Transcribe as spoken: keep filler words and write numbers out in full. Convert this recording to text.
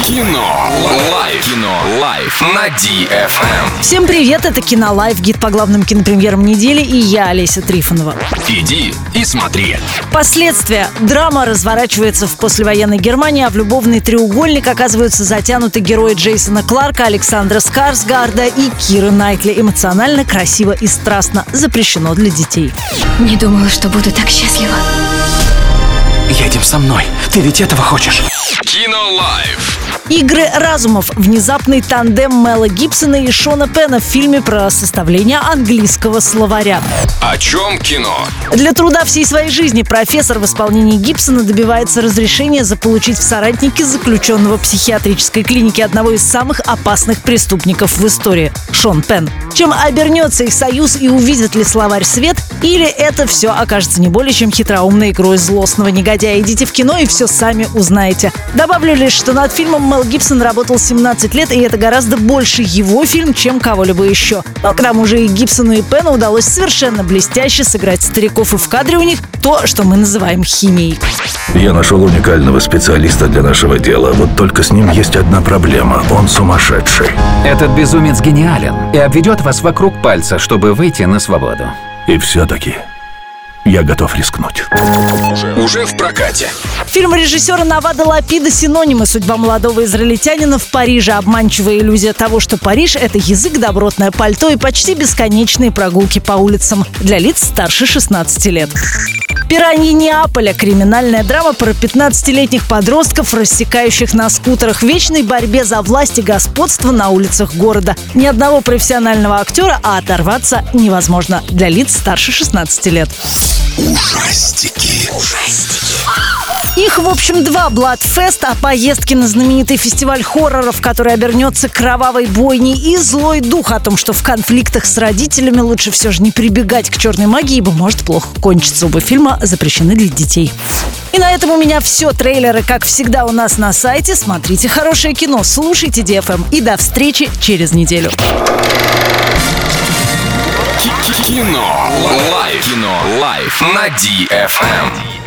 Кино. Лайф. Кино. Лайф на Ди эф эм. Всем привет, это Кино Лайф, гид по главным кинопремьерам недели, и я, Олеся Трифонова. Иди и смотри. Последствия. Драма разворачивается в послевоенной Германии, а в любовный треугольник оказываются затянуты герои Джейсона Кларка, Александра Скарсгарда и Киры Найтли. Эмоционально, красиво и страстно. Запрещено для детей. Не думала, что буду так счастлива. Едем со мной. Ты ведь этого хочешь? Кино Лайф. «Игры разумов». Внезапный тандем Мела Гибсона и Шона Пена в фильме про составление английского словаря. О чем кино? Для труда всей своей жизни профессор в исполнении Гибсона добивается разрешения заполучить в соратники заключенного психиатрической клиники одного из самых опасных преступников в истории – Шон Пен. Чем обернется их союз и увидит ли словарь свет, или это все окажется не более чем хитроумной игрой злостного негодяя. Идите в кино и все сами узнаете. Добавлю лишь, что над фильмом Мел Гибсон работал семнадцать лет, и это гораздо больше его фильм, чем кого-либо еще. Но к тому же и Гибсону, и Пену удалось совершенно блестяще сыграть стариков, и в кадре у них то, что мы называем химией. Я нашел уникального специалиста для нашего дела. Вот только с ним есть одна проблема. Он сумасшедший. Этот безумец гениален и обведет вас вокруг пальца, чтобы выйти на свободу. И все-таки я готов рискнуть. Уже в прокате. Фильм режиссера Навада Лапида «Синонимы. Судьба молодого израильтянина в Париже». Обманчивая иллюзия того, что Париж – это язык, добротное пальто и почти бесконечные прогулки по улицам для лиц старше шестнадцати лет. «Пираньи Неаполя» – криминальная драма про пятнадцатилетних подростков, рассекающих на скутерах, в вечной борьбе за власть и господство на улицах города. Ни одного профессионального актера, а оторваться невозможно для лиц старше шестнадцати лет. Ужастики. Их, в общем, два: Bloodfest о поездке на знаменитый фестиваль хорроров, который обернется кровавой бойней, и Злой дух о том, что в конфликтах с родителями лучше все же не прибегать к черной магии, ибо может плохо кончиться. Оба фильма запрещены для детей. И на этом у меня все. Трейлеры, как всегда, у нас на сайте. Смотрите хорошее кино, слушайте Ди эф эм. И до встречи через неделю. Кино. Лайф. Кино. Лайф на Ди эф эм.